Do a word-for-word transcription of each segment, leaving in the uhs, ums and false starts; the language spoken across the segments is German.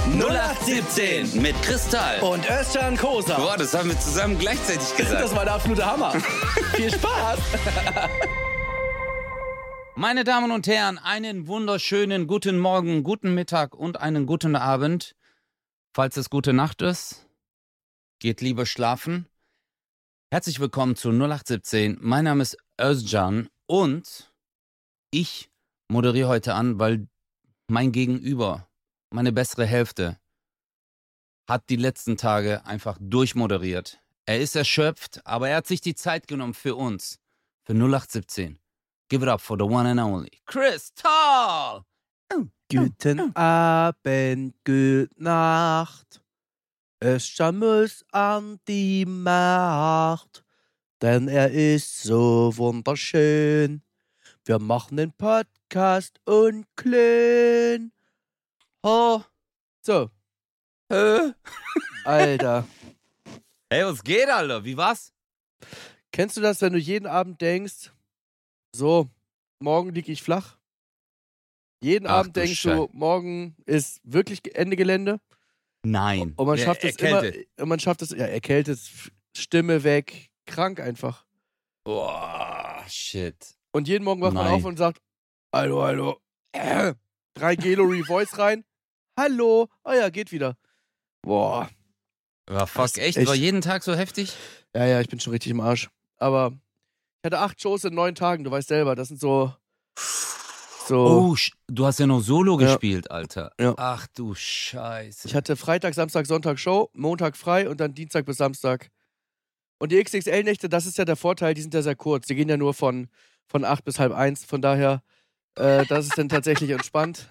null acht siebzehn mit Kristall und Özcan Kosa. Boah, das haben wir zusammen gleichzeitig gesagt. Das war der absolute Hammer. Viel Spaß. Meine Damen und Herren, einen wunderschönen guten Morgen, guten Mittag und einen guten Abend. Falls es gute Nacht ist, geht lieber schlafen. Herzlich willkommen zu null acht siebzehn. Mein Name ist Özcan und ich moderiere heute an, weil mein Gegenüber, meine bessere Hälfte, hat die letzten Tage einfach durchmoderiert. Er ist erschöpft, aber er hat sich die Zeit genommen für uns, für null acht siebzehn. Give it up for the one and only Kristall! Guten Abend, gute Nacht. Özcan muss an die Macht, denn er ist so wunderschön. Wir machen den Podcast und klein. Oh, So, hä? Alter. Hey, was geht, Alter? Wie war's? Kennst du das, wenn du jeden Abend denkst, so, morgen liege ich flach? Jeden Ach, Abend du denkst Schei- du, morgen ist wirklich Ende Gelände. Nein. Und man Ja, schafft es erkältet. immer, und man schafft es, ja, erkältet, Stimme weg, krank einfach. Boah, shit. Und jeden Morgen wacht man Nein. auf und sagt, hallo, hallo, äh, drei Gelo Revoice rein, hallo, oh ja, geht wieder. Boah, Ja, fuck, Das ist echt? echt- War jeden Tag so heftig? ja, ja, ich bin schon richtig im Arsch. Aber ich hatte acht Shows in neun Tagen, du weißt selber, das sind so, so, Oh, sch- du hast ja noch Solo Ja. gespielt, Alter. Ja. Ach du Scheiße. ich hatte Freitag, Samstag, Sonntag Show, Montag frei und dann Dienstag bis Samstag. Und die X X L-Nächte, das ist ja der Vorteil, die sind ja sehr kurz, die gehen ja nur von, von acht bis halb eins, von daher, äh, das ist dann tatsächlich entspannt.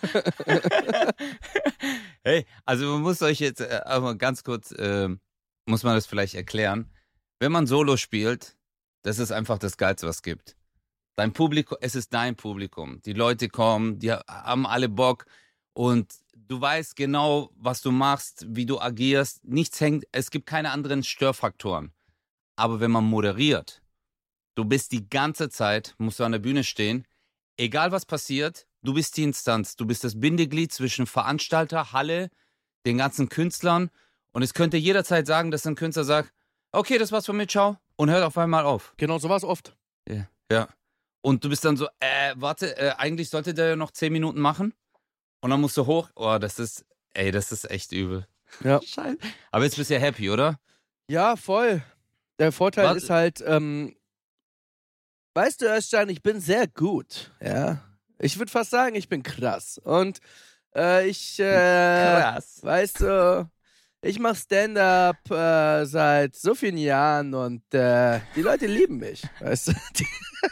Hey, also man muss euch jetzt äh, aber ganz kurz, ähm, muss man das vielleicht erklären. Wenn man Solo spielt, das ist einfach das Geilste, was es gibt. Dein Publikum, es ist dein Publikum. Die Leute kommen, die haben alle Bock und du weißt genau, was du machst, wie du agierst. Nichts hängt, es gibt keine anderen Störfaktoren. Aber wenn man moderiert, du bist die ganze Zeit, musst du an der Bühne stehen, egal was passiert, du bist die Instanz, du bist das Bindeglied zwischen Veranstalter, Halle, den ganzen Künstlern und es könnte jederzeit sagen, dass ein Künstler sagt, okay, das war's von mir, ciao, und hört auf einmal auf. Genau, so war es oft. Ja. ja. Und du bist dann so, äh, warte, äh, eigentlich sollte der ja noch zehn Minuten machen und dann musst du hoch, oh, das ist, ey, das ist echt übel. Ja. Scheiße. Aber jetzt bist du ja happy, oder? Ja, voll. Der Vorteil Was- ist halt, ähm, weißt du, Özcan, ich bin sehr gut, ja. Ich würde fast sagen, ich bin krass. Und äh, ich, äh, Krass. weißt du, ich mache Stand-up äh, seit so vielen Jahren und äh, die Leute lieben mich, weißt du. Die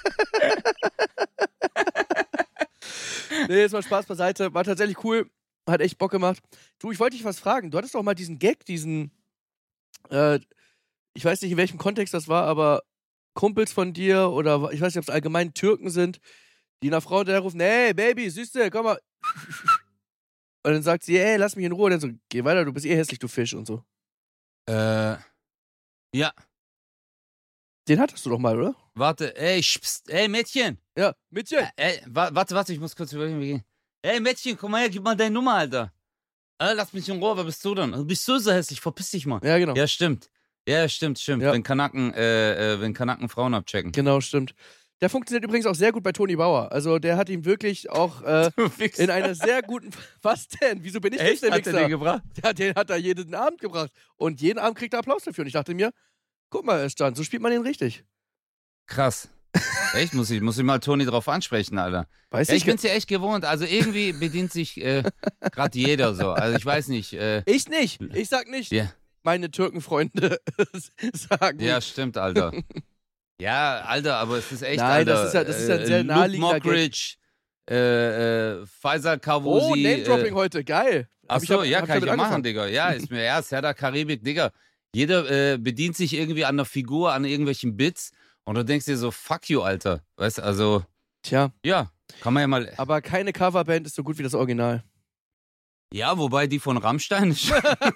nee, jetzt mal Spaß beiseite. War tatsächlich cool. Hat echt Bock gemacht. Du, ich wollte dich was fragen. Du hattest doch mal diesen Gag, diesen, äh, ich weiß nicht, in welchem Kontext das war, aber Kumpels von dir oder ich weiß nicht, ob es allgemein Türken sind, die einer Frau der rufen, hey, Baby, Süße, komm mal. Und dann sagt sie, ey, lass mich in Ruhe. Und dann so, geh weiter, du bist eh hässlich, du Fisch und so. Äh, ja, Den hattest du doch mal, oder? warte, ey, pst, ey, Mädchen. Ja, Mädchen. Äh, Ey, wa- warte, warte, ich muss kurz überlegen, wie gehen. Ey, Mädchen, komm mal her, gib mal deine Nummer, Alter. Äh, lass mich in Ruhe, wer bist du denn? Du bist so so hässlich, verpiss dich mal. Ja, genau. Ja, stimmt. Ja, stimmt, stimmt. Ja. Wenn Kanaken, äh, äh, wenn Kanaken Frauen abchecken. Genau, stimmt. Der funktioniert übrigens auch sehr gut bei Toni Bauer. Also der hat ihn wirklich auch äh, in einer sehr guten... Was denn? Wieso bin ich Echt? jetzt der Hat er Wichser? den gebracht? Ja, den hat er jeden Abend gebracht. Und jeden Abend kriegt er Applaus dafür. Und ich dachte mir, guck mal, Özcan, so spielt man den richtig. Krass. Echt? Muss ich, muss ich mal Toni drauf ansprechen, Alter. Weiß Ja, ich ich bin's ja echt gewohnt. Also irgendwie bedient sich äh, gerade jeder so. Also ich weiß nicht. Äh, Ich nicht. Ich sag nicht. ja. Meine Türkenfreunde sagen. ja, stimmt, Alter. Ja, Alter, aber es ist echt, Nein, Alter. das ist ja- das ist ja ein äh, sehr Luke naheliegender Gag. Mockridge, äh, äh, Faisal Kavusi. Oh, Name-Dropping äh, heute. Geil. Hab ich- Achso, hab- ja, hab kann ich damit ja machen, angefangen. Digga. Ja, ist mir erst Herr der Karibik, Digga. Jeder äh, bedient sich irgendwie an der Figur, an irgendwelchen Bits und du denkst dir so, fuck you, Alter. Weißt du, also, Tja, ja, kann man ja mal. aber keine Coverband ist so gut wie das Original. Ja, wobei die von Rammstein ist.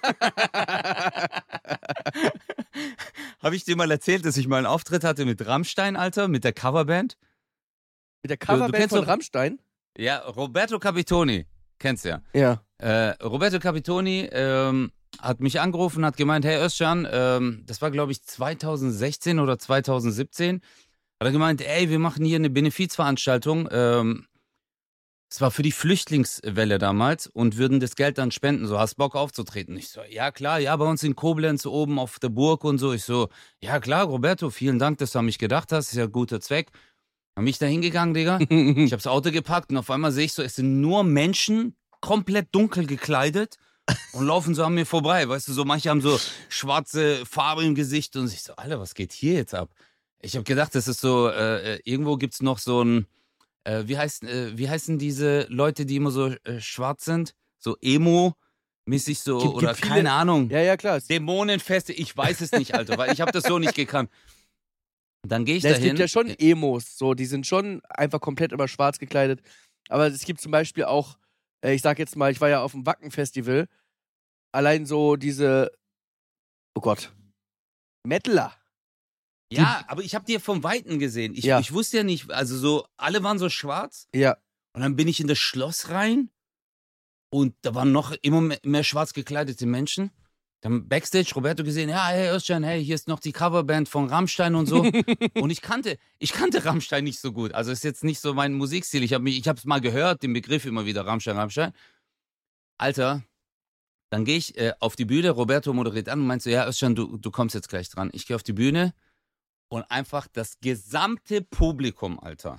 Habe ich dir mal erzählt, dass ich mal einen Auftritt hatte mit Rammstein, Alter, mit der Coverband? Mit der du Coverband kennst von doch- Rammstein? Ja, Roberto Capitoni. Kennst du ja. Ja. Äh, Roberto Capitoni ähm, hat mich angerufen, hat gemeint, hey Özcan, ähm, das war glaube ich zwanzig sechzehn oder zwanzig siebzehn, hat er gemeint, ey, wir machen hier eine Benefizveranstaltung, ähm, es war für die Flüchtlingswelle damals und würden das Geld dann spenden, so, hast Bock aufzutreten? Ich so, ja klar, ja, bei uns in Koblenz oben auf der Burg und so. Ich so, ja klar, Roberto, vielen Dank, dass du an mich gedacht hast, ist ja ein guter Zweck. Hab mich da hingegangen, Digga, ich hab's Auto gepackt und auf einmal sehe ich so, es sind nur Menschen, komplett dunkel gekleidet und laufen so an mir vorbei, weißt du, so manche haben so schwarze Farbe im Gesicht und ich so, Alter, was geht hier jetzt ab? Ich habe gedacht, das ist so, äh, irgendwo gibt's noch so ein, äh, wie heißt, äh, wie heißen diese Leute, die immer so äh, schwarz sind, so Emo-mäßig so Gibt- oder gibt viele- keine Ahnung, Ja, ja, klar. Es, Dämonenfeste, ich weiß es nicht, Alter, weil ich habe das so nicht gekannt. Dann gehe ich ja, es dahin. gibt ja schon Emos, so, die sind schon einfach komplett immer schwarz gekleidet. Aber es gibt zum Beispiel auch, äh, ich sag jetzt mal, ich war ja auf dem Wacken-Festival, allein so diese, oh Gott, Metaler. Ja, aber ich habe die vom Weiten gesehen. Ich, Ja. ich wusste ja nicht, also so, alle waren so schwarz. Ja, Und dann bin ich in das Schloss rein und da waren noch immer mehr, mehr schwarz gekleidete Menschen. Dann Backstage Roberto gesehen, ja, hey Özcan, hey, hier ist noch die Coverband von Rammstein und so. Und ich kannte, ich kannte Rammstein nicht so gut. Also ist jetzt nicht so mein Musikstil. Ich habe mich, ich habe es mal gehört, den Begriff immer wieder, Rammstein, Rammstein. Alter, dann gehe ich äh, auf die Bühne, Roberto moderiert an und meint so, ja Özcan, du, du kommst jetzt gleich dran. Ich gehe auf die Bühne und einfach das gesamte Publikum, Alter,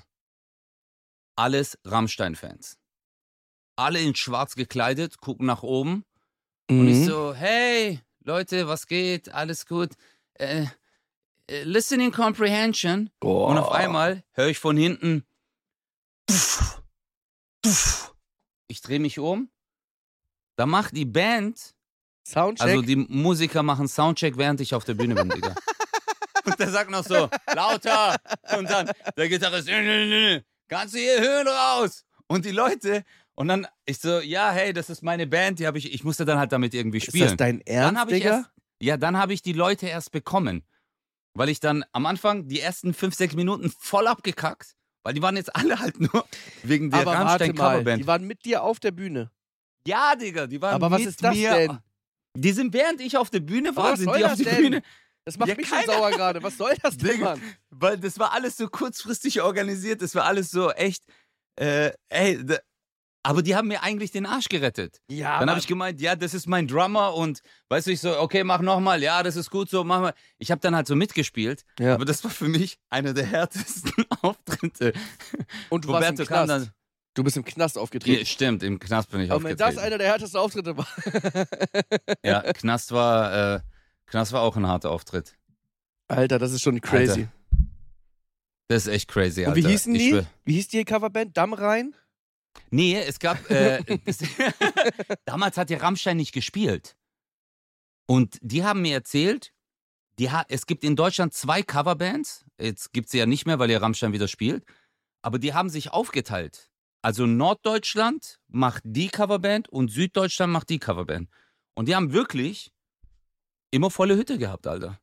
alles Rammstein-Fans. Alle in schwarz gekleidet, gucken nach oben. Und ich Mhm. so, hey, Leute, was geht? Alles gut? Äh, äh, listening Comprehension. Oh. Und auf einmal höre ich von hinten, tuff, tuff. Ich drehe mich um. Da macht die Band, Soundcheck. also die Musiker machen Soundcheck, während ich auf der Bühne bin, Digga. Und der sagt noch so, lauter. Und dann der Gitarrist, nö, nö, nö, kannst du hier hören raus? Und die Leute, und dann ich so, ja, hey, das ist meine Band, die habe ich, ich musste dann halt damit irgendwie ist spielen. das dein Dann Ernst, habe ich Digga? erst, ja, dann habe ich die Leute erst bekommen. Weil ich dann am Anfang die ersten fünf, sechs Minuten voll abgekackt, weil die waren jetzt alle halt nur wegen der Aber warte mal, Rammstein-Coverband. die waren mit dir auf der Bühne. Ja, Digga, die waren Aber was mit ist das mir. denn? Die sind, während ich auf der Bühne Aber war, was sind soll die auf das die denn? Bühne. Das macht Ja, mich schon keine sauer gerade. Was soll das denn, Digga, Mann? Weil das war alles so kurzfristig organisiert, das war alles so echt, äh, ey, d- aber die haben mir eigentlich den Arsch gerettet. Ja, Dann habe ich gemeint, ja, das ist mein Drummer und weißt du, ich so, okay, mach nochmal, ja, das ist gut so, mach mal. Ich habe dann halt so mitgespielt, Ja. aber das war für mich einer der härtesten Auftritte. Und du warst im Roberto kam Knast. dann, Du bist im Knast aufgetreten. ja, stimmt, im Knast bin ich Aber wenn das aufgetreten. einer der härtesten Auftritte war. Ja, Knast war, äh, Knast war auch ein harter Auftritt. Alter, das ist schon crazy. Alter, das ist echt crazy, Und Alter. wie hießen Ich die? schwör- Wie hieß die Coverband? Dammrein? Nee, es gab, äh, es, damals hat ja Rammstein nicht gespielt. Und die haben mir erzählt, die ha es gibt in Deutschland zwei Coverbands, jetzt gibt sie ja nicht mehr, weil ja Rammstein wieder spielt, aber die haben sich aufgeteilt. Also Norddeutschland macht die Coverband und Süddeutschland macht die Coverband. Und die haben wirklich immer volle Hütte gehabt, Alter.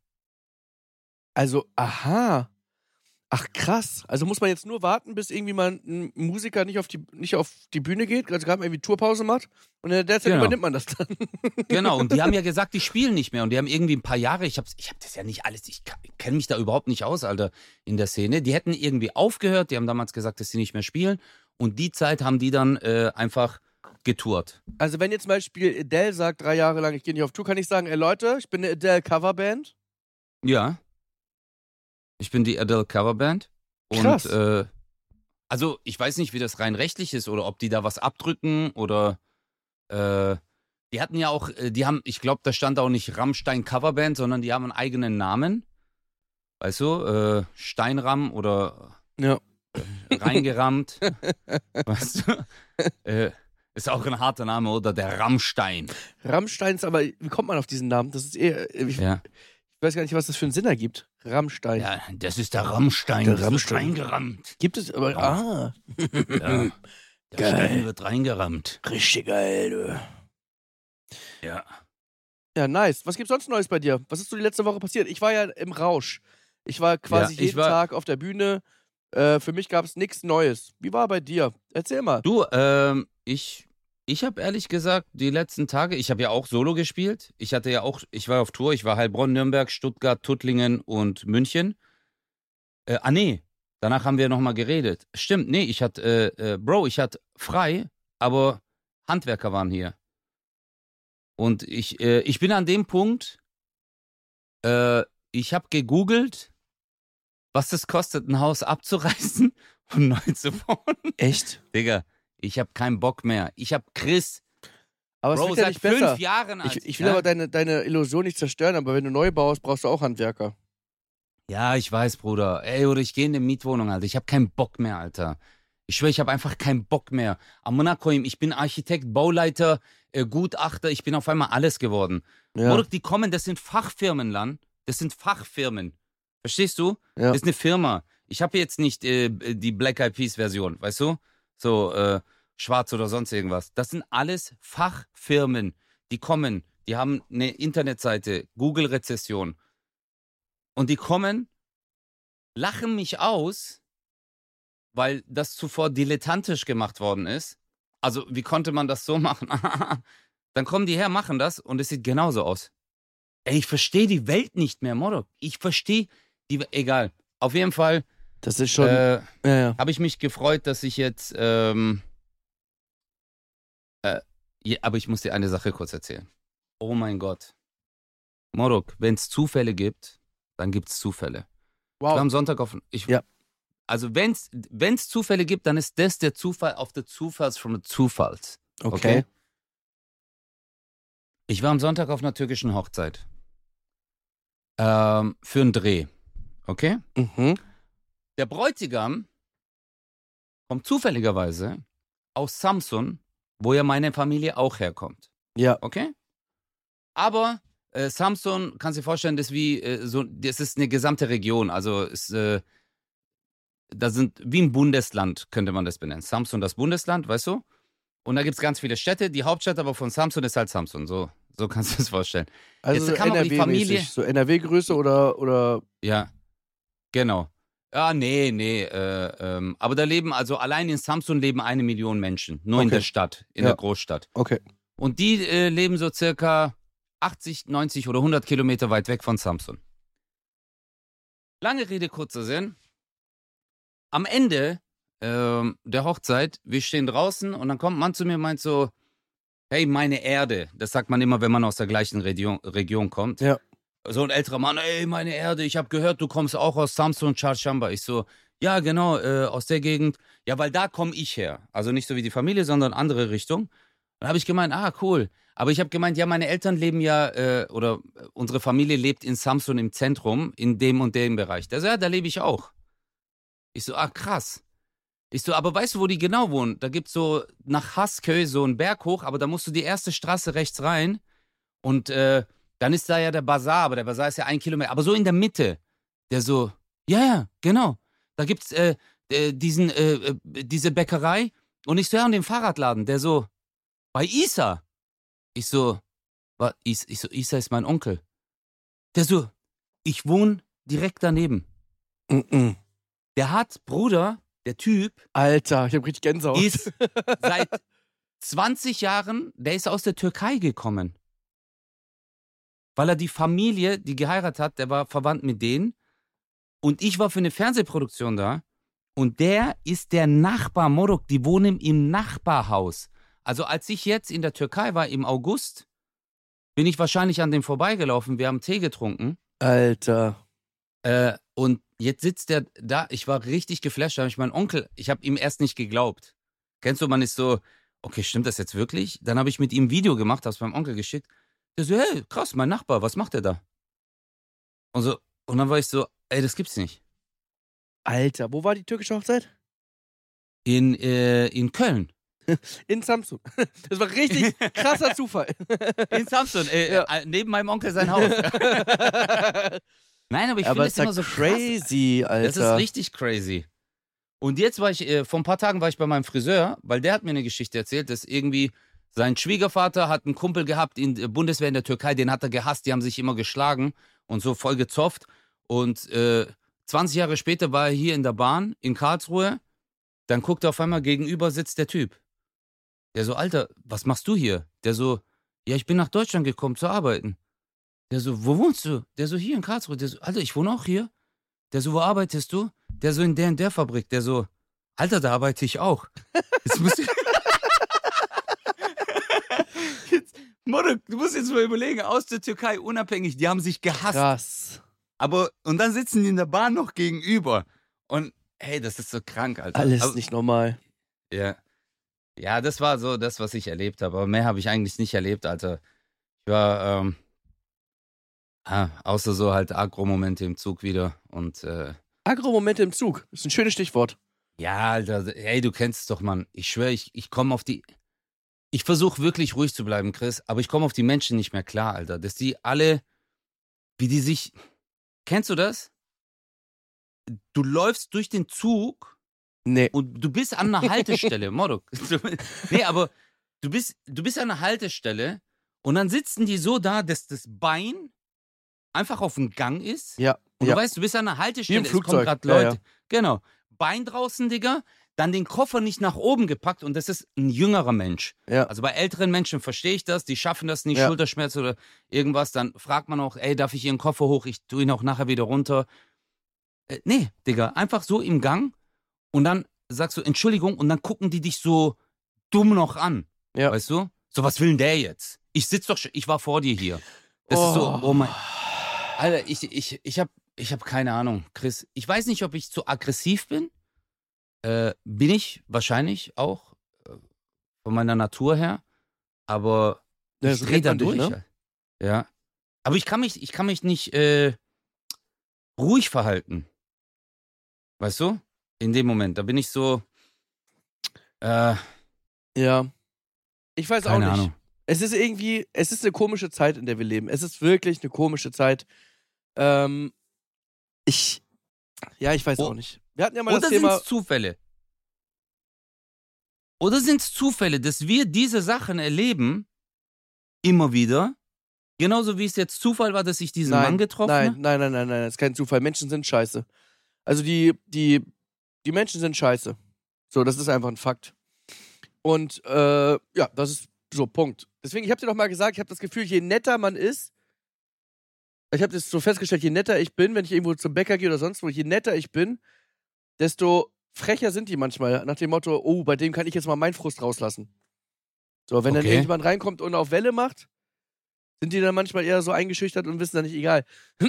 Also, aha. Ach, krass. Also muss man jetzt nur warten, bis irgendwie mal ein Musiker nicht auf die, nicht auf die Bühne geht, also gerade irgendwie Tourpause macht und in der Zeit Genau. übernimmt man das dann. Genau, und die haben ja gesagt, die spielen nicht mehr. Und die haben irgendwie ein paar Jahre, ich hab's, ich hab das ja nicht alles, ich kenne mich da überhaupt nicht aus, Alter, in der Szene. Die hätten irgendwie aufgehört, die haben damals gesagt, dass sie nicht mehr spielen. Und die Zeit haben die dann äh, einfach getourt. Also wenn jetzt zum Beispiel Adele sagt, drei Jahre lang, ich gehe nicht auf Tour, kann ich sagen, ey Leute, ich bin eine Adele-Coverband. Ja. Ich bin die Adele Coverband. Und Krass. äh, also ich weiß nicht, wie das rein rechtlich ist oder ob die da was abdrücken oder äh, die hatten ja auch, äh, die haben, ich glaube, da stand auch nicht Rammstein Coverband, sondern die haben einen eigenen Namen. Weißt du, äh, Steinramm oder Ja. reingerammt. Weißt du? Äh, ist auch ein harter Name, oder? Der Rammstein. Rammstein ist aber, wie kommt man auf diesen Namen? Das ist eher, ich, Ja. ich weiß gar nicht, was das für einen Sinn ergibt. Rammstein. Ja, das ist der Rammstein. Der das Rammstein. wird reingerammt. Gibt es aber, ah, Ja. Der Geil. Stein wird reingerammt. richtig geil, du. Ja. Ja, nice. Was gibt's sonst Neues bei dir? Was ist so die letzte Woche passiert? Ich war ja im Rausch. Ich war quasi Ja, ich jeden war- Tag auf der Bühne. Äh, für mich gab es nichts Neues. Wie war bei dir? Erzähl mal. Du, ähm, ich Ich habe ehrlich gesagt die letzten Tage, ich habe ja auch Solo gespielt. Ich hatte ja auch, ich war auf Tour, ich war Heilbronn, Nürnberg, Stuttgart, Tuttlingen und München. Äh, ah nee, danach haben wir nochmal geredet. Stimmt, nee, ich hatte, äh, äh, Bro, ich hatte frei, aber Handwerker waren hier. Und ich, äh, ich bin an dem Punkt, äh, ich habe gegoogelt, was es kostet, ein Haus abzureißen und neu zu bauen. Echt? Digga, ich habe keinen Bock mehr. Ich habe Chris, Aber es Bro, wird ja seit nicht besser. fünf Jahren. Ich, Alter. ich will aber deine, deine Illusion nicht zerstören, aber wenn du neu baust, brauchst du auch Handwerker. Ja, ich weiß, Bruder. Ey, oder ich gehe in eine Mietwohnung, Alter. Ich habe keinen Bock mehr, Alter. Ich schwöre, ich habe einfach keinen Bock mehr. Am Monacoim, ich bin Architekt, Bauleiter, äh, Gutachter, ich bin auf einmal alles geworden. Ja. Bruder, die kommen, das sind Fachfirmen, Lan. Das sind Fachfirmen. Verstehst du? Ja. Das ist eine Firma. Ich habe jetzt nicht äh, die Black Eyed Peas Version, weißt du? So äh, schwarz oder sonst irgendwas. Das sind alles Fachfirmen. Die kommen, die haben eine Internetseite, Google-Rezession. Und die kommen, lachen mich aus, weil das zuvor dilettantisch gemacht worden ist. Also, wie konnte man das so machen? Dann kommen die her, machen das und es sieht genauso aus. Ey, ich verstehe die Welt nicht mehr, Modok. Ich verstehe die Welt. Egal. Auf jeden Fall Das ist schon. äh, ja, ja. habe ich mich gefreut, dass ich jetzt. Ähm, äh, ja, aber ich muss dir eine Sache kurz erzählen. Oh mein Gott. Modok, wenn es Zufälle gibt, dann gibt es Zufälle. Ich war Wow. am Sonntag auf. Ich, Ja. Also, wenn es Zufälle gibt, dann ist das der Zufall auf der Zufalls von der Zufalls. Okay. Ich war am Sonntag auf einer türkischen Hochzeit. Ähm, für einen Dreh. Okay? Mhm. Der Bräutigam kommt zufälligerweise aus Samsun, wo ja meine Familie auch herkommt. Ja. Okay? Aber äh, Samsun, kannst du dir vorstellen, das ist wie äh, so, das ist eine gesamte Region. Also ist, äh, da sind wie ein Bundesland, könnte man das benennen. Samsun, das Bundesland, weißt du? Und da gibt es ganz viele Städte. Die Hauptstadt aber von Samsun ist halt Samsun. So, so kannst du es vorstellen. Also Jetzt so kam aber die Familie- N R W-mäßig. So N R W-Größe oder, oder. Ja, genau. Ja, nee, nee. Äh, ähm, aber da leben, also allein in Samsun leben eine Million Menschen. Nur in Okay. der Stadt, in Ja. der Großstadt. Okay. Und die äh, leben so circa achtzig, neunzig oder hundert Kilometer weit weg von Samsun. Lange Rede, kurzer Sinn. Am Ende ähm, der Hochzeit, wir stehen draußen und dann kommt ein Mann zu mir und meint so, hey, meine Erde. Das sagt man immer, wenn man aus der gleichen Region, Region kommt. Ja. So ein älterer Mann, ey, meine Erde, ich habe gehört, du kommst auch aus Samsun, Charshamba. Ich so, ja, genau, äh, aus der Gegend. Ja, weil da komme ich her. Also nicht so wie die Familie, sondern andere Richtung. Dann habe ich gemeint, ah, cool. Aber ich habe gemeint, ja, meine Eltern leben ja, äh, oder äh, unsere Familie lebt in Samsun im Zentrum, in dem und dem Bereich. Der so, ja, da lebe ich auch. Ich so, ah, krass. Ich so, aber weißt du, wo die genau wohnen? Da gibt's so nach Haskö so einen Berg hoch, aber da musst du die erste Straße rechts rein und äh, dann ist da ja der Bazar, aber der Bazar ist ja ein Kilometer, aber so in der Mitte. Der so, ja, ja, genau. Da gibt's äh, äh, diesen, äh, äh, diese Bäckerei und ich so, ja, und den Fahrradladen. Der so, bei Isa. Ich so, was? Is, ich so, Isa ist mein Onkel. Der so, ich wohne direkt daneben. Mhm. Der hat, Bruder, der Typ, Alter, ich hab richtig Gänsehaut. ist seit zwanzig Jahren, der ist aus der Türkei gekommen. Weil er die Familie, die geheiratet hat, der war verwandt mit denen. Und ich war für eine Fernsehproduktion da. Und der ist der Nachbar, Morok, die wohnen im Nachbarhaus. Also als ich jetzt in der Türkei war, im August, bin ich wahrscheinlich an dem vorbeigelaufen. Wir haben Tee getrunken. Alter. Äh, und jetzt sitzt der da, ich war richtig geflasht, da habe ich meinen Onkel, ich habe ihm erst nicht geglaubt. Kennst du, man ist so, okay, stimmt das jetzt wirklich? Dann habe ich mit ihm ein Video gemacht, habe es meinem Onkel geschickt. Der so, hey, krass, mein Nachbar, was macht der da? Und, so, und dann war ich so, ey, das gibt's nicht. Alter, wo war die türkische Hochzeit? In, äh, in Köln. In Samsung. Das war richtig krasser Zufall. In Samsun, äh, Ja. äh, neben meinem Onkel sein Haus. Nein, aber ich Aber finde es es immer ist so ja krass. crazy, Alter. Das ist richtig crazy. Und jetzt war ich, äh, vor ein paar Tagen war ich bei meinem Friseur, weil der hat mir eine Geschichte erzählt, dass irgendwie sein Schwiegervater hat einen Kumpel gehabt in der Bundeswehr in der Türkei, den hat er gehasst, die haben sich immer geschlagen und so voll gezofft. Und äh, zwanzig Jahre später war er hier in der Bahn in Karlsruhe, dann guckt er auf einmal, gegenüber sitzt der Typ. Der so, Alter, was machst du hier? Der so, ja, ich bin nach Deutschland gekommen zu arbeiten. Der so, wo wohnst du? Der so, hier in Karlsruhe. Der so, Alter, ich wohne auch hier. Der so, wo arbeitest du? Der so, in der und der Fabrik. Der so, Alter, da arbeite ich auch. Jetzt musst du... jetzt, Motto, du musst jetzt mal überlegen, aus der Türkei unabhängig, die haben sich gehasst. Krass. Aber, und dann sitzen die in der Bahn noch gegenüber. Und, hey, das ist so krank, Alter. Alles Aber, nicht normal. Ja. Ja, das war so das, was ich erlebt habe. Aber mehr habe ich eigentlich nicht erlebt, Alter. Ich war, ähm, ah, außer so halt Agro-Momente im Zug wieder. Und, äh, Agro-Momente im Zug. Das ist ein schönes Stichwort. ja, Alter, hey, du kennst es doch, Mann. Ich schwöre, ich, ich komme auf die. Ich versuche wirklich ruhig zu bleiben, Chris, aber ich komme auf die Menschen nicht mehr klar, Alter. Dass die alle, wie die sich. Kennst du das? Du läufst durch den Zug. Nee. Und du bist an einer Haltestelle, Motto. Nee, aber du bist, du bist an einer Haltestelle und dann sitzen die so da, dass das Bein einfach auf dem Gang ist. Ja. Und ja. du weißt, du bist an einer Haltestelle, Wie im es kommen Flugzeug. gerade Ja, Leute. ja. Genau. Bein draußen, Digga. Dann den Koffer nicht nach oben gepackt und das ist ein jüngerer Mensch. Ja. Also bei älteren Menschen verstehe ich das, die schaffen das nicht, Ja. Schulterschmerz oder irgendwas. Dann fragt man auch, ey, darf ich Ihren Koffer hoch? Ich tue ihn auch nachher wieder runter. Äh, nee, Digga, einfach so im Gang und dann sagst du Entschuldigung und dann gucken die dich so dumm noch an. Ja. Weißt du? So, was will denn der jetzt? Ich sitz doch schon, ich war vor dir hier. Das ist so, oh mein. Alter, ich, ich, ich hab, ich hab keine Ahnung, Chris. Ich weiß nicht, ob ich zu aggressiv bin. Äh, bin ich wahrscheinlich auch. Äh, von meiner Natur her. Aber Ja, ich so dreh kennt da man dich, durch. ne? halt. Ja. Aber ich kann mich, ich kann mich nicht äh, ruhig verhalten. Weißt du? In dem Moment. Da bin ich so. Äh, Ja. Ich weiß auch keine nicht. Ahnung. Es ist irgendwie, es ist eine komische Zeit, in der wir leben. Es ist wirklich eine komische Zeit. Ähm, ich, ja, ich weiß Oh. auch nicht. Wir hatten ja mal Oder das sind Thema, es Zufälle? Oder sind es Zufälle, dass wir diese Sachen erleben, immer wieder? Genauso wie es jetzt Zufall war, dass ich diesen nein, Mann getroffen nein, habe? nein, nein, nein, nein, das ist kein Zufall. Menschen sind scheiße. Also die, die, die Menschen sind scheiße. So, das ist einfach ein Fakt. Und, äh, ja, das ist so, Punkt. Deswegen, ich hab dir doch mal gesagt, ich habe das Gefühl, je netter man ist, ich habe das so festgestellt, je netter ich bin, wenn ich irgendwo zum Bäcker gehe oder sonst wo, je netter ich bin, desto frecher sind die manchmal. Nach dem Motto, oh, bei dem kann ich jetzt mal meinen Frust rauslassen. So, wenn dann Okay. irgendjemand reinkommt und auf Welle macht, sind die dann manchmal eher so eingeschüchtert und wissen dann nicht, egal.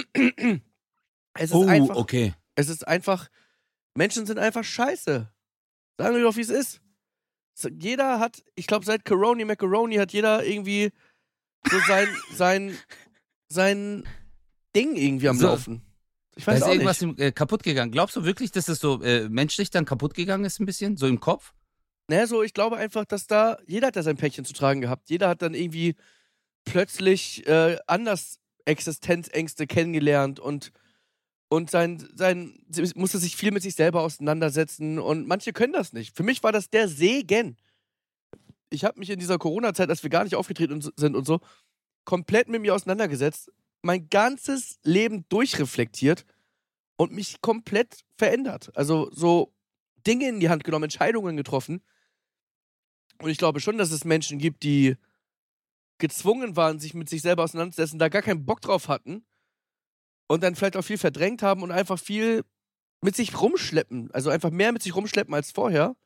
Es ist Oh, einfach, okay. es ist einfach, Menschen sind einfach scheiße. Sagen wir doch, wie es ist. So, jeder hat, ich glaube, seit Coroni Macaroni hat jeder irgendwie so sein, sein, sein Ding irgendwie am So. Laufen. Ich Da weiß ist auch irgendwas nicht. im, äh, kaputt gegangen. Glaubst du wirklich, dass es so äh, menschlich dann kaputt gegangen ist ein bisschen? So im Kopf? Naja, so, ich glaube einfach, dass da, jeder hat da sein Päckchen zu tragen gehabt. Jeder hat dann irgendwie plötzlich äh, anders Existenzängste kennengelernt und, und sein, sein, musste sich viel mit sich selber auseinandersetzen und manche können das nicht. Für mich war das der Segen. Ich habe mich in dieser Corona-Zeit, als wir gar nicht aufgetreten sind und so, komplett mit mir auseinandergesetzt, mein ganzes Leben durchreflektiert und mich komplett verändert. Also so Dinge in die Hand genommen, Entscheidungen getroffen. Und ich glaube schon, dass es Menschen gibt, die gezwungen waren, sich mit sich selber auseinanderzusetzen, da gar keinen Bock drauf hatten und dann vielleicht auch viel verdrängt haben und einfach viel mit sich rumschleppen. Also einfach mehr mit sich rumschleppen als vorher.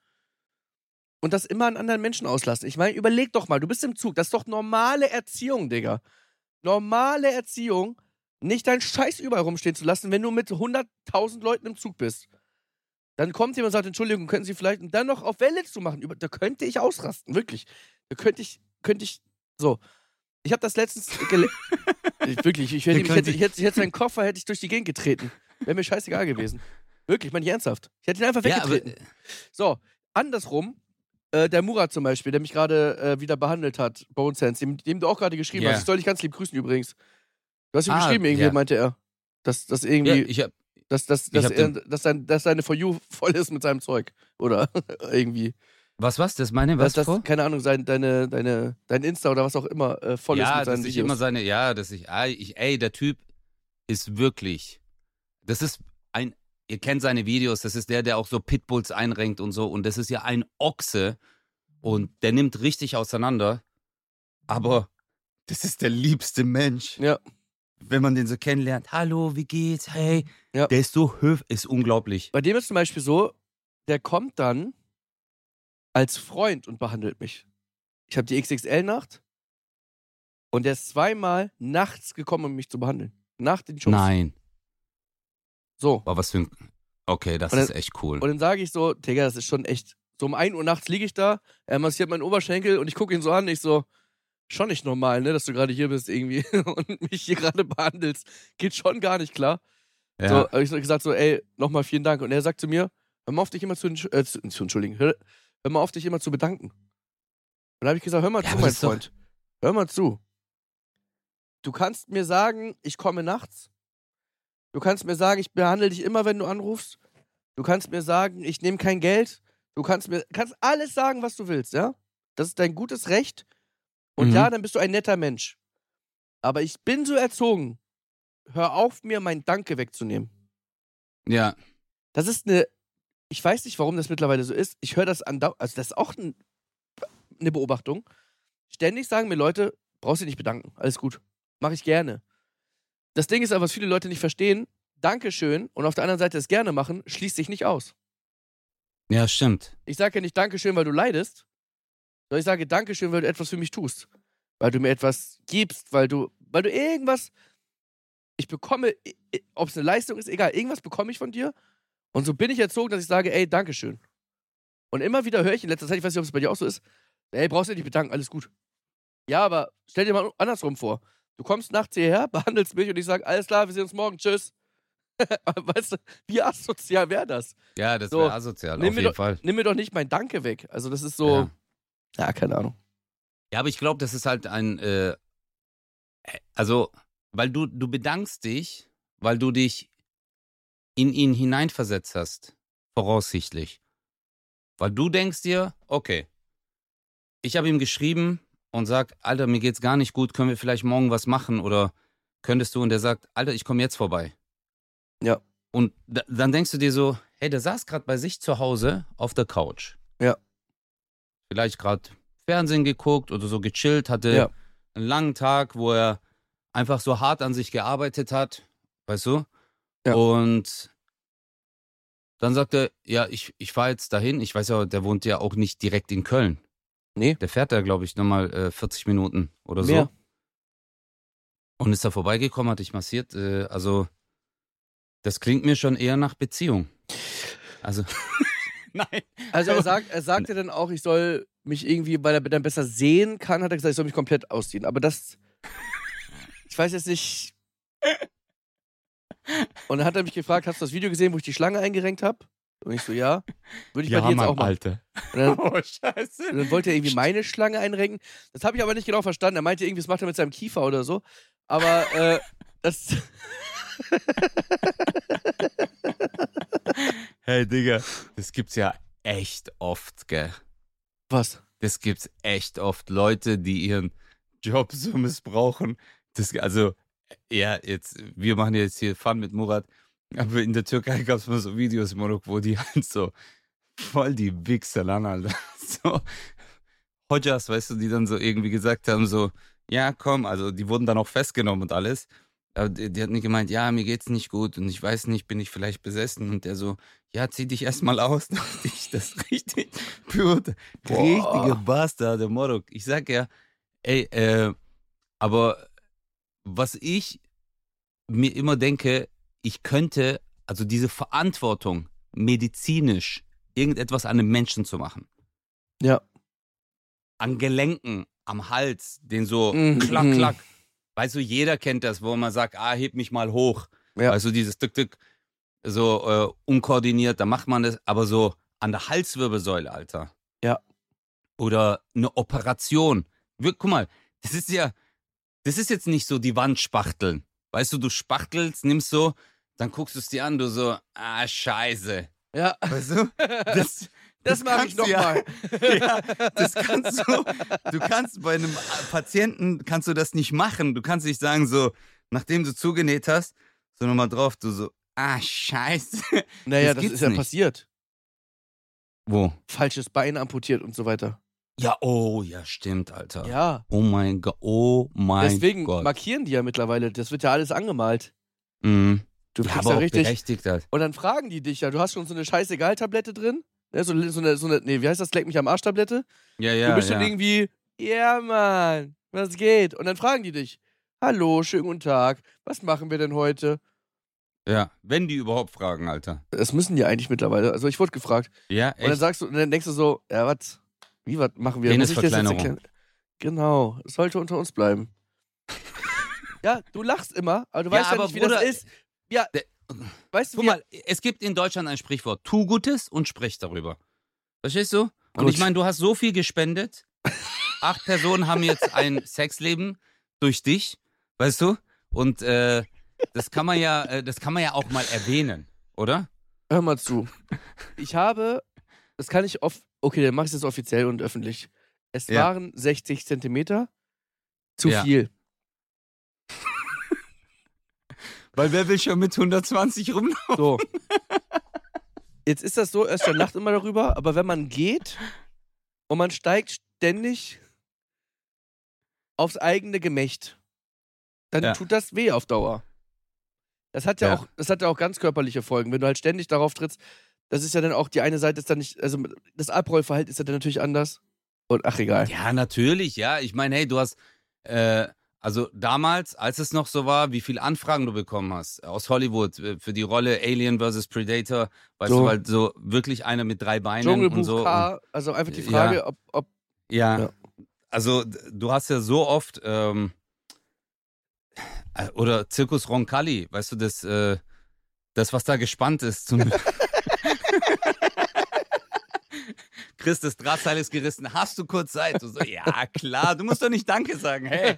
Und das immer an anderen Menschen auslassen. Ich meine, überleg doch mal, du bist im Zug. Das ist doch normale Erziehung, Digga. Normale Erziehung, nicht deinen Scheiß überall rumstehen zu lassen, wenn du mit hunderttausend Leuten im Zug bist. Dann kommt jemand und sagt, Entschuldigung, können Sie vielleicht, und dann noch auf Welle zu machen, über, da könnte ich ausrasten, wirklich. Da könnte ich, könnte ich, so. Ich habe das letztens, gele- ich, wirklich, ich, hätte, ich, hätte, ich, hätte, ich hätte seinen Koffer, hätte ich durch die Gegend getreten. Wäre mir scheißegal gewesen. Wirklich, man, ernsthaft. Ich hätte ihn einfach Ja, aber, weggetreten. So, andersrum, äh, der Murat zum Beispiel, der mich gerade äh, wieder behandelt hat, Bone Sense, dem, dem du auch gerade geschrieben Ja. hast, ich soll dich ganz lieb grüßen übrigens. Du hast ihm Ah, geschrieben, irgendwie, ja. meinte er. Dass, dass ja, irgendwie, ich hab, dass, dass, ich dass, hab er, den- dass, sein, dass seine For You voll ist mit seinem Zeug. Oder irgendwie. was, was? Das meine, was Dass, vor? dass, keine Ahnung, sein, deine, deine, dein Insta oder was auch immer äh, voll ist Ja, mit seinen dass ich Videos. immer seine, ja, dass ich, ah, ich, ey, der Typ ist wirklich, das ist ein, ihr kennt seine Videos, das ist der, der auch so Pitbulls einrenkt und so und das ist ja ein Ochse und der nimmt richtig auseinander, aber das ist der liebste Mensch. Ja. Wenn man den so kennenlernt, hallo, wie geht's, hey, Ja. der ist so höf, ist unglaublich. Bei dem ist zum Beispiel so, der kommt dann als Freund und behandelt mich. Ich habe die X X L-Nacht und der ist zweimal nachts gekommen, um mich zu behandeln. Nach den Shows. Nein. So. Aber was für ein, okay, das Und dann- ist echt cool. Und dann sage ich so, Digga, das ist schon echt, so um ein Uhr nachts liege ich da, er massiert meinen Oberschenkel und ich gucke ihn so an, ich so, schon nicht normal, ne, dass du gerade hier bist irgendwie und mich hier gerade behandelst. Geht schon gar nicht klar. Ja. So, habe ich so gesagt so, ey, nochmal vielen Dank. Und er sagt zu mir, hör mal auf dich immer zu, entsch- äh, zu, zu entschuldigen, hör, hör mal auf dich immer zu bedanken. Und dann habe ich gesagt, hör mal Ja, zu, aber mein das ist doch- Freund. Hör mal zu. Du kannst mir sagen, ich komme nachts. Du kannst mir sagen, ich behandle dich immer, wenn du anrufst. Du kannst mir sagen, ich nehme kein Geld. Du kannst mir kannst alles sagen, was du willst, ja? Das ist dein gutes Recht. Und Mhm. ja, dann bist du ein netter Mensch. Aber ich bin so erzogen. Hör auf, mir mein Danke wegzunehmen. Ja, Das ist eine. Ich weiß nicht, warum das mittlerweile so ist. Ich höre das andauernd. Also, das ist auch ein, eine Beobachtung. Ständig sagen mir Leute, brauchst dich nicht bedanken. Alles gut. Mache ich gerne. Das Ding ist aber, was viele Leute nicht verstehen: Dankeschön und auf der anderen Seite es gerne machen, schließt sich nicht aus. ja, stimmt. Ich sage ja nicht Dankeschön, weil du leidest, sondern ich sage Dankeschön, weil du etwas für mich tust. Weil du mir etwas gibst, weil du, weil du irgendwas. Ich bekomme, ob es eine Leistung ist, egal, irgendwas bekomme ich von dir. Und so bin ich erzogen, dass ich sage, ey, Dankeschön. Und immer wieder höre ich in letzter Zeit, ich weiß nicht, ob es bei dir auch so ist, ey, brauchst du nicht bedanken, alles gut. Ja, aber stell dir mal andersrum vor. Du kommst nachts hierher, behandelst mich und ich sage, alles klar, wir sehen uns morgen, tschüss. Weißt du, wie asozial wäre das? Ja, das So, wäre asozial, nimm auf mir jeden doch- Fall. Nimm mir doch nicht mein Danke weg. Also das ist so, Ja. ja, keine Ahnung. Ja, aber ich glaube, das ist halt ein, äh, also, weil du, du bedankst dich, weil du dich in ihn hineinversetzt hast, voraussichtlich. Weil du denkst dir, okay, ich habe ihm geschrieben und sag, Alter, mir geht's gar nicht gut, können wir vielleicht morgen was machen oder könntest du? Und der sagt, Alter, ich komme jetzt vorbei. Ja. Und da, dann denkst du dir so, hey, der saß gerade bei sich zu Hause auf der Couch. Ja. Vielleicht gerade Fernsehen geguckt oder so gechillt, hatte Ja. einen langen Tag, wo er einfach so hart an sich gearbeitet hat, weißt du? Ja. Und dann sagt er, ja, ich, ich fahre jetzt dahin. Ich weiß ja, der wohnt ja auch nicht direkt in Köln. Nee. Der fährt da, glaube ich, nochmal äh, vierzig Minuten oder so. Mehr. Und ist da vorbeigekommen, hat dich massiert. Äh, also, das klingt mir schon eher nach Beziehung. Also, nein. Also er sagt, er sagte dann auch, ich soll mich irgendwie, weil er dann besser sehen kann, hat er gesagt, ich soll mich komplett ausziehen. Aber das, ich weiß jetzt nicht. Und dann hat er mich gefragt, hast du das Video gesehen, wo ich die Schlange eingerenkt habe? Und ich so, ja. Würde ich bei dir jetzt auch machen. Alter. Und dann, Oh, scheiße. und dann wollte er irgendwie meine Schlange einrenken. Das habe ich aber nicht genau verstanden. Er meinte irgendwie, das macht er mit seinem Kiefer oder so. Aber äh, das. Hey, Digga, das gibt's ja echt oft, gell? Was? Das gibt's echt oft. Leute, die ihren Job so missbrauchen. Das, also, ja, jetzt, wir machen jetzt hier Fun mit Murat, aber in der Türkei gab's mal so Videos, Morok, wo die halt so voll die Wichser lang, Alter. So, Hodjas, weißt du, die dann so irgendwie gesagt haben, so, ja, komm, also die wurden dann auch festgenommen und alles. Aber die, die hat nicht gemeint, ja, mir geht's nicht gut und ich weiß nicht, bin ich vielleicht besessen? Und der so, ja, zieh dich erstmal aus. Dachte ich, das ist richtig, Bruder, richtige Bastard, der Morok. Ich sag ja, ey, äh, aber was ich mir immer denke, ich könnte, also diese Verantwortung, medizinisch irgendetwas an einem Menschen zu machen. Ja. An Gelenken, am Hals, den so Mhm. klack, klack. Weißt du, jeder kennt das, wo man sagt, ah, heb mich mal hoch. Ja. Weißt du, dieses Tück, Tück, so äh, unkoordiniert, da macht man das, aber so an der Halswirbelsäule, Alter. Ja. Oder eine Operation. Wir, guck mal, das ist ja, das ist jetzt nicht so die Wand spachteln. Weißt du, du spachtelst, nimmst so, dann guckst du es dir an, du so, ah, scheiße. Ja. Weißt du? Das, Das mag ich kannst du nochmal. Ja, ja, das kannst du, du kannst bei einem Patienten, kannst du das nicht machen. Du kannst nicht sagen so, nachdem du zugenäht hast, so nochmal drauf, du so, ah, scheiße. Naja, Das das, gibt's ist ja nicht. passiert. Wo? Falsches Bein amputiert und so weiter. Ja, oh, ja, stimmt, Alter. Ja. Oh mein Gott, oh mein Deswegen Gott. markieren die ja mittlerweile. Das wird ja alles angemalt. Mhm. Du Ja, kriegst aber ja auch richtig. berechtigt halt. Und dann fragen die dich ja, du hast schon so eine Scheißegal-Tablette drin. Ne, so, so, eine, so eine, nee, wie heißt das? Leck mich am Arsch-Tablette. Ja, du ja, bist schon ja. irgendwie, ja, Mann, was geht? Und dann fragen die dich, hallo, schönen guten Tag, was machen wir denn heute? Ja, wenn die überhaupt fragen, Alter. Das müssen die eigentlich mittlerweile. Also ich wurde gefragt. Ja, Und dann echt? sagst du, und dann denkst du so, ja, was? Wie, was machen wir? Muss ich das jetzt Penisverkleinerung. erklären? Genau, es sollte unter uns bleiben. Ja, du lachst immer, aber du Ja, weißt ja aber nicht, wie Bruder, das ist. Ja, der- weißt du, Guck wie, mal, es gibt in Deutschland ein Sprichwort. Tu Gutes und sprich darüber. Verstehst du? Und Gut. ich meine, du hast so viel gespendet. Acht Personen haben jetzt ein Sexleben durch dich, weißt du? Und äh, das kann man ja, äh, das kann man ja auch mal erwähnen, oder? hör mal zu. Ich habe, das kann ich off, okay, dann mach ich es jetzt offiziell und öffentlich. Es Ja. waren sechzig Zentimeter zu Ja. viel. Weil wer will schon mit hundertzwanzig rumlaufen? So. Jetzt ist das so, Özcan lacht immer darüber, aber wenn man geht und man steigt ständig aufs eigene Gemächt, dann Ja. tut das weh auf Dauer. Das hat ja, Ja. auch, das hat ja auch ganz körperliche Folgen. Wenn du halt ständig darauf trittst, das ist ja dann auch, die eine Seite ist dann nicht, also das Abrollverhalten ist ja dann natürlich anders. Und ach, egal. Ja, natürlich, ja. Ich meine, hey, du hast, äh, also damals, als es noch so war, wie viele Anfragen du bekommen hast aus Hollywood äh, für die Rolle Alien versus Predator, weißt So. du, weil so wirklich einer mit drei Beinen Dschungelbuch und so. K, also einfach die Ja. Frage, ob, ob Und, ja, Ja. also d- du hast ja so oft, ähm, äh, oder Zirkus Roncalli, weißt du, das, äh, das, was da gespannt ist. Zum Chris, das Drahtseil ist gerissen. Hast du kurz Zeit? Du so, ja, klar, du musst doch nicht Danke sagen, hey.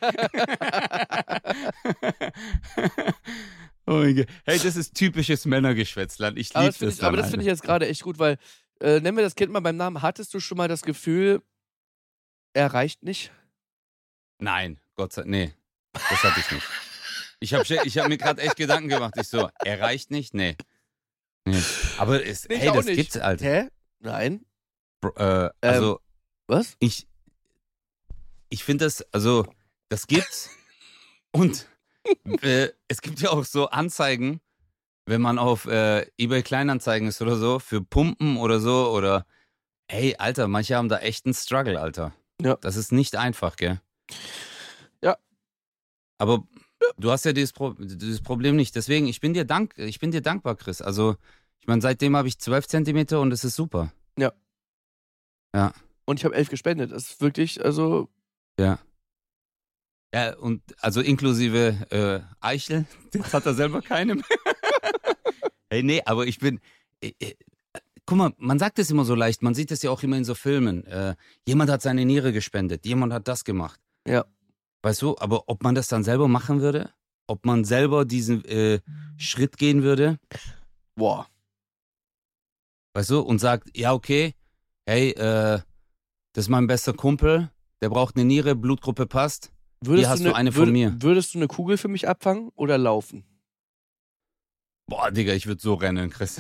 Oh mein Gott. Hey, das ist typisches Männergeschwätzland. Ich Aber liebe das finde das. ich, aber das finde ich jetzt gerade echt gut, weil, äh, nennen wir das Kind mal beim Namen. Hattest du schon mal das Gefühl, er reicht nicht? Nein, Gott sei Dank, nee, das hatte ich nicht. Ich habe ich hab mir gerade echt Gedanken gemacht. Ich so, er reicht nicht? Nee. nee. Aber es, Nee, ich hey, auch das nicht. gibt's, Alter. Hä? Nein. Bro, äh, also, Was? ich, ich finde das, also, das gibt's. Und äh, es gibt ja auch so Anzeigen, wenn man auf äh, eBay Kleinanzeigen ist oder so, für Pumpen oder so, oder, ey, Alter, manche haben da echt einen Struggle, Alter. Ja. Das ist nicht einfach, gell? Ja. Aber du hast ja dieses, Pro dieses Problem nicht. Deswegen, ich bin dir dank ich bin dir dankbar, Chris. Also, ich meine, seitdem habe ich zwölf Zentimeter und es ist super. Ja. Ja. Und ich habe elf gespendet. Das ist wirklich, also, Ja. Ja, und also inklusive äh, Eichel, jetzt hat er selber keine mehr. Hey, nee, aber ich bin. Äh, äh, guck mal, man sagt es immer so leicht, man sieht es ja auch immer in so Filmen. Äh, jemand hat seine Niere gespendet, jemand hat das gemacht. Ja. Weißt du, aber ob man das dann selber machen würde? Ob man selber diesen äh, Schritt gehen würde? boah. Weißt du, und sagt, ja, okay, hey, äh, das ist mein bester Kumpel, der braucht eine Niere, Blutgruppe passt. Würdest hast du du ne, eine von würd- mir. Würdest du eine Kugel für mich abfangen oder laufen? Boah, Digga, ich würde so rennen, Chris.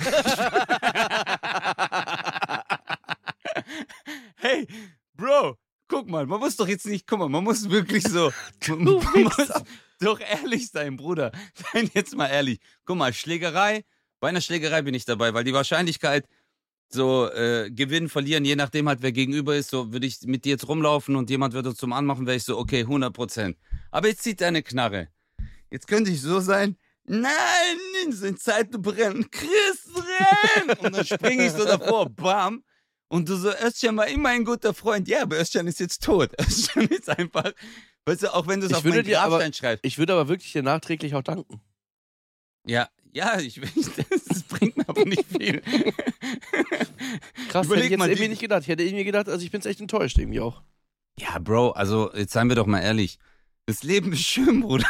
Hey, Bro, guck mal, man muss doch jetzt nicht, guck mal, man muss wirklich so, man, Du man muss Wichser. doch ehrlich sein, Bruder. Sei jetzt mal ehrlich. Guck mal, Schlägerei, bei einer Schlägerei bin ich dabei, weil die Wahrscheinlichkeit, so äh, gewinnen, verlieren, je nachdem halt, wer gegenüber ist, so würde ich mit dir jetzt rumlaufen und jemand würde uns zum Anmachen, wäre ich so, okay, hundert Prozent. Aber jetzt zieht deine Knarre. Jetzt könnte ich so sein, nein, sind Zeit zu brennen, Chris, renn! Und dann springe ich so davor, bam. Und du so, Özcan war immer ein guter Freund. Ja, aber Özcan ist jetzt tot. Özcan ist einfach, weißt du, auch wenn du es Ich auf würde meinen dir aber- Grabstein schreibst. Ich würde aber wirklich dir nachträglich auch danken. Ja, ja, ich, ich das bringt mir aber nicht viel. Krass, Überleg hätte ich jetzt mal, irgendwie die- nicht gedacht. Ich hätte irgendwie gedacht, also ich bin echt enttäuscht irgendwie auch. Ja, Bro, also jetzt seien wir doch mal ehrlich. Das Leben ist schön, Bruder.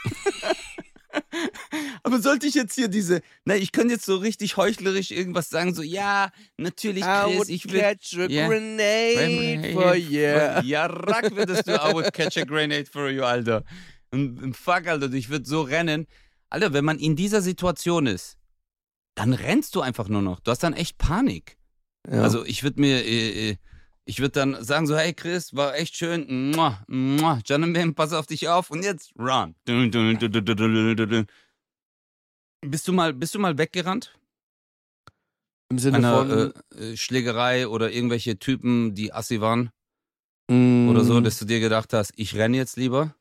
Aber sollte ich jetzt hier diese, na, ich könnte jetzt so richtig heuchlerisch irgendwas sagen, so, ja, natürlich, Chris, ich will... catch a Ja. grenade for you. Ja, rack würdest du, I would catch a grenade for you, Alter. Und, und fuck, Alter, ich würde so rennen. Alter, wenn man in dieser Situation ist, dann rennst du einfach nur noch. Du hast dann echt Panik. Ja. Also ich würde mir, äh, äh, Ich würde dann sagen so, hey Chris, war echt schön. Mua, mua. Janabim, pass auf dich auf und jetzt run. Dun, dun, dun, dun, dun, dun, dun, dun. Bist du mal, bist du mal weggerannt? Im Sinne Einer von. äh, Schlägerei oder irgendwelche Typen, die assi waren Mm, oder so, dass du dir gedacht hast, ich renne jetzt lieber?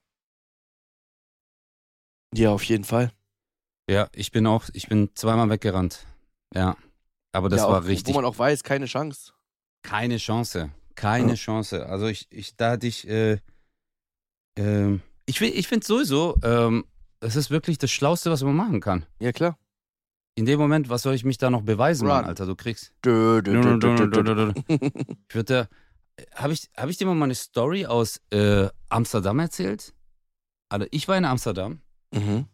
Ja, auf jeden Fall. Ja, ich bin auch, ich bin zweimal weggerannt. Ja, aber das ja, war auch, richtig Wo man auch weiß, keine Chance. keine Chance. Keine Ja. Chance. Also ich, ich, da hatte ich, äh, ähm, ich, fi- ich finde sowieso, ähm, das ist wirklich das Schlauste, was man machen kann. Ja, klar. In dem Moment, was soll ich mich da noch beweisen, Mann, Run. Alter, du kriegst. Dö, dö, dö, dö, dö, dö. Ich würde da, habe ich, hab ich dir mal meine Story aus äh, Amsterdam erzählt? Also ich war in Amsterdam. Mhm.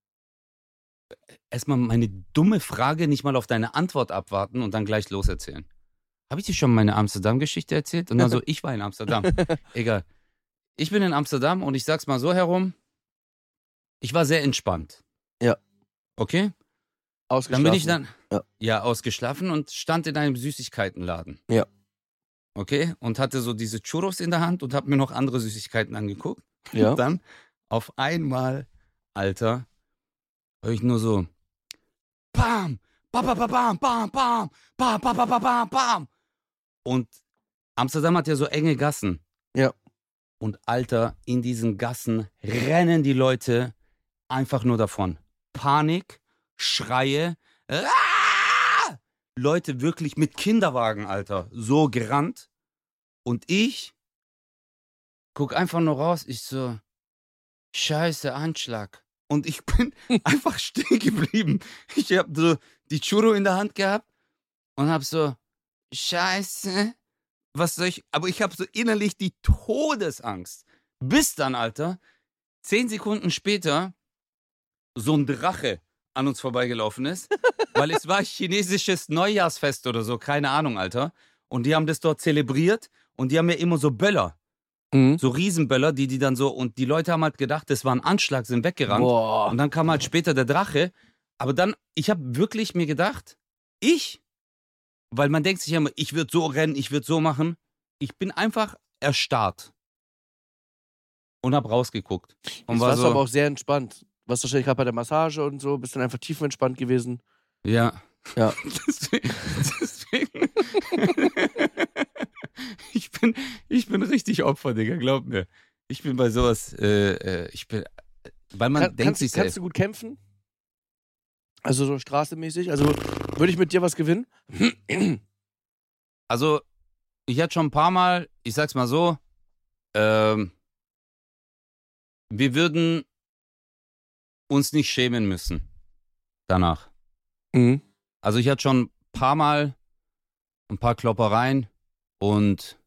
Erstmal meine dumme Frage nicht mal auf deine Antwort abwarten und dann gleich loserzählen. Habe ich dir schon meine Amsterdam-Geschichte erzählt? Und dann so, ich war in Amsterdam. Egal. Ich bin in Amsterdam und ich sag's mal so herum, ich war sehr entspannt. Ja. Okay? Ausgeschlafen. Dann bin ich dann, Ja. ja, ausgeschlafen und stand in einem Süßigkeitenladen. Ja. Okay? Und hatte so diese Churros in der Hand und hab mir noch andere Süßigkeiten angeguckt. Ja. Und dann auf einmal, Alter, höre ich nur so, bam, bam, bam, bam, bam, bam, bam, bam, bam, bam, bam. Und Amsterdam hat ja so enge Gassen. Ja. Und Alter, in diesen Gassen rennen die Leute einfach nur davon. Panik, Schreie, ah! Leute wirklich mit Kinderwagen, Alter, so gerannt. Und ich guck einfach nur raus, ich so, scheiße, Anschlag. Und ich bin einfach stehen geblieben. Ich hab so die Churro in der Hand gehabt und hab so, scheiße, was soll ich, aber ich hab so innerlich die Todesangst. Bis dann, Alter, zehn Sekunden später so ein Drache an uns vorbeigelaufen ist, weil es war chinesisches Neujahrsfest oder so, keine Ahnung, Alter. Und die haben das dort zelebriert und die haben ja immer so Böller, Mhm. so Riesenböller, die die dann so, und die Leute haben halt gedacht, das war ein Anschlag, sind weggerannt. Boah. Und dann kam halt später der Drache. Aber dann, ich habe wirklich mir gedacht, ich, weil man denkt sich ja immer, ich würde so rennen, ich würde so machen. Ich bin einfach erstarrt. Und hab rausgeguckt. Und Jetzt war warst du so, aber auch sehr entspannt. Warst wahrscheinlich gerade bei der Massage und so, bist dann einfach tiefenentspannt gewesen. ja. Ja. deswegen, deswegen ich, bin, ich bin richtig Opfer, Digga, glaub mir. Ich bin bei sowas, äh, äh, ich bin, weil man Kann, denkt kannst, sich kannst selbst. du gut kämpfen? Also so straßemäßig? Also würde ich mit dir was gewinnen? Also, ich hatte schon ein paar Mal, ich sag's mal so, ähm, wir würden uns nicht schämen müssen danach. Mhm. Also ich hatte schon ein paar Mal ein paar Kloppereien und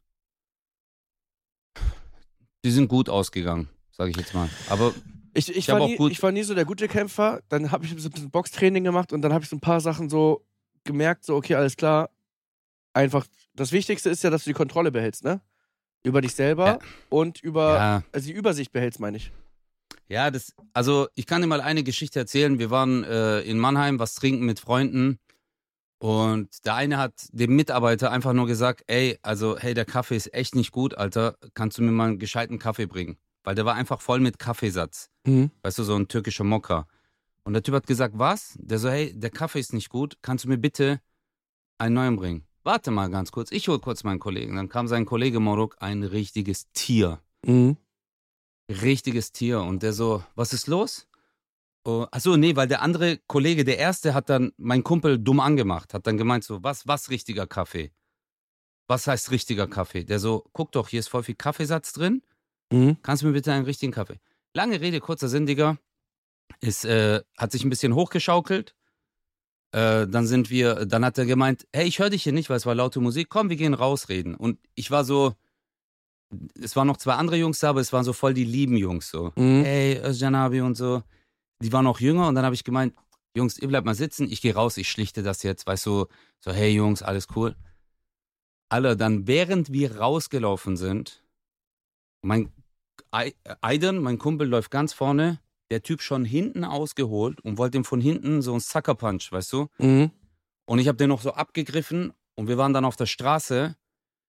die sind gut ausgegangen, sage ich jetzt mal. Aber Ich, ich, Ich war hab auch nie, gut- ich war nie so der gute Kämpfer. Dann habe ich so ein bisschen Boxtraining gemacht und dann habe ich so ein paar Sachen so gemerkt, so okay, alles klar. Einfach, das Wichtigste ist ja, dass du die Kontrolle behältst, ne? Über dich selber Ja. und über, ja, also die Übersicht behältst, meine ich. ja, das, also ich kann dir mal eine Geschichte erzählen. Wir waren äh, in Mannheim was trinken mit Freunden und der eine hat dem Mitarbeiter einfach nur gesagt, ey, also hey, der Kaffee ist echt nicht gut, Alter, kannst du mir mal einen gescheiten Kaffee bringen? Weil der war einfach voll mit Kaffeesatz. Mhm. Weißt du, so ein türkischer Mokka. Und der Typ hat gesagt, was? Der so, hey, der Kaffee ist nicht gut, kannst du mir bitte einen neuen bringen? Warte mal ganz kurz, ich hol kurz meinen Kollegen. Dann kam sein Kollege Moruk, ein richtiges Tier. Mhm. Richtiges Tier. Und der so, was ist los? Oh, achso, nee, weil der andere Kollege, der erste, hat dann meinen Kumpel dumm angemacht. Hat dann gemeint so, was, was richtiger Kaffee? Was heißt richtiger Kaffee? Der so, guck doch, hier ist voll viel Kaffeesatz drin. Mhm. Kannst du mir bitte einen richtigen Kaffee? Lange Rede, kurzer Sinn, Digga. Ist, äh, hat sich ein bisschen hochgeschaukelt. Äh, dann sind wir, dann hat er gemeint, hey, ich höre dich hier nicht, weil es war laute Musik. Komm, wir gehen rausreden. Und ich war so, es waren noch zwei andere Jungs da, aber es waren so voll die lieben Jungs so. Mhm. Hey, Özjanabi und so. Die waren auch jünger und dann habe ich gemeint, Jungs, ihr bleibt mal sitzen, ich gehe raus, ich schlichte das jetzt, weißt du, so, hey Jungs, alles cool. Alle, dann während wir rausgelaufen sind, mein Ai- Aiden, mein Kumpel, läuft ganz vorne, der Typ schon hinten ausgeholt und wollte ihm von hinten so einen Sucker Punch, weißt du? Mhm. Und ich habe den noch so abgegriffen und wir waren dann auf der Straße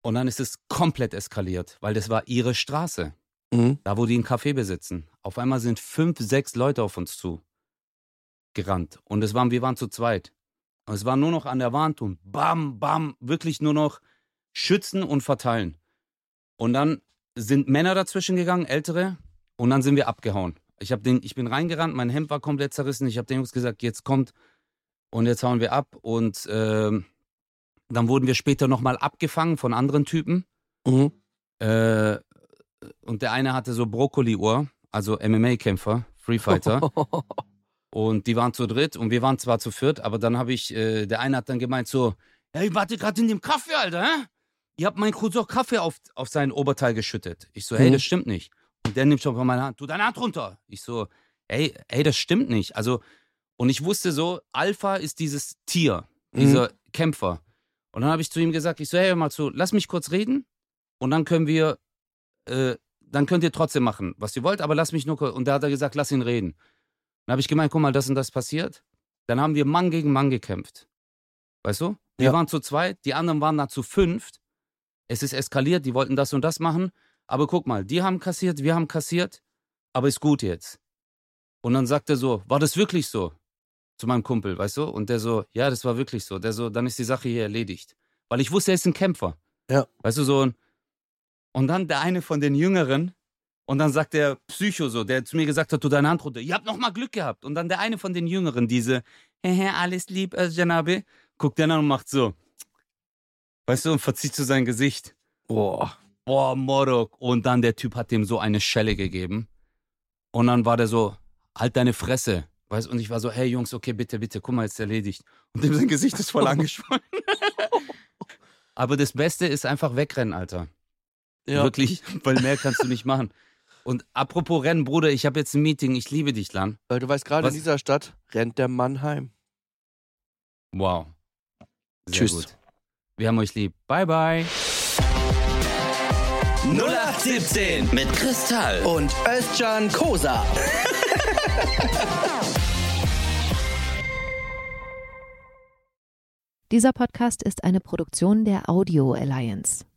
Und dann ist es komplett eskaliert, weil das war ihre Straße. Mhm. Da, wo die einen Café besitzen. Auf einmal sind fünf, sechs Leute auf uns zu gerannt. Und es waren, wir waren zu zweit. Und es war nur noch an der Wand und bam, bam, wirklich nur noch schützen und verteilen. Und dann sind Männer dazwischen gegangen, ältere, und dann sind wir abgehauen. Ich, hab den, ich bin reingerannt, mein Hemd war komplett zerrissen. Ich habe den Jungs gesagt, jetzt kommt und jetzt hauen wir ab. Und äh, dann wurden wir später nochmal abgefangen von anderen Typen. Mhm. Äh, und der eine hatte so Brokkoli-Ohr, also M M A-Kämpfer, Freefighter. Und die waren zu dritt und wir waren zwar zu viert, aber dann habe ich, äh, der eine hat dann gemeint so, hey, warte gerade in dem Kaffee, Alter, hä? Ihr habt meinen Cousin Kaffee auf, auf sein Oberteil geschüttet. Ich so, hey, Mhm. das stimmt nicht. Und der nimmt schon von meiner Hand, tu deine Hand runter. Ich so, ey, ey, das stimmt nicht. Also, und ich wusste so, Alpha ist dieses Tier, dieser Mhm. Kämpfer. Und dann habe ich zu ihm gesagt, ich so, hey, hör mal zu, lass mich kurz reden und dann können wir, äh, dann könnt ihr trotzdem machen, was ihr wollt, aber lass mich nur kurz. Und da hat er gesagt, lass ihn reden. Dann habe ich gemeint, guck mal, das und das passiert. Dann haben wir Mann gegen Mann gekämpft. Weißt du? Wir Ja. waren zu zweit, die anderen waren da zu fünft. Es ist eskaliert, die wollten das und das machen. Aber guck mal, die haben kassiert, wir haben kassiert, aber ist gut jetzt. Und dann sagt er so, war das wirklich so? Zu meinem Kumpel, weißt du? Und der so, ja, das war wirklich so. Der so, dann ist die Sache hier erledigt. Weil ich wusste, er ist ein Kämpfer. Ja. Weißt du, so ein. Und dann der eine von den Jüngeren, und dann sagt der Psycho so, der zu mir gesagt hat, tu deine Hand runter. Ihr habt noch mal Glück gehabt. Und dann der eine von den Jüngeren, diese, hehe, alles lieb, äh, Janabe, guckt den an und macht so. Weißt du, und verzieht so sein Gesicht. Boah. Boah, Morok. Und dann der Typ hat dem so eine Schelle gegeben. Und dann war der so, halt deine Fresse. Weißt du, und ich war so, hey Jungs, okay, bitte, bitte, guck mal, jetzt erledigt. Und dem sein Gesicht ist voll angeschwollen. Aber das Beste ist einfach wegrennen, Alter. Ja. Wirklich, weil mehr kannst du nicht machen. Und apropos Rennen, Bruder, ich habe jetzt ein Meeting, ich liebe dich, Lan. Weil du weißt, gerade in Was- dieser Stadt rennt der Mann heim. Wow. Sehr Tschüss. gut. Wir haben euch lieb. Bye, bye. null acht siebzehn mit Kristall. Und Özcan Kosa. Dieser Podcast ist eine Produktion der Audio Alliance.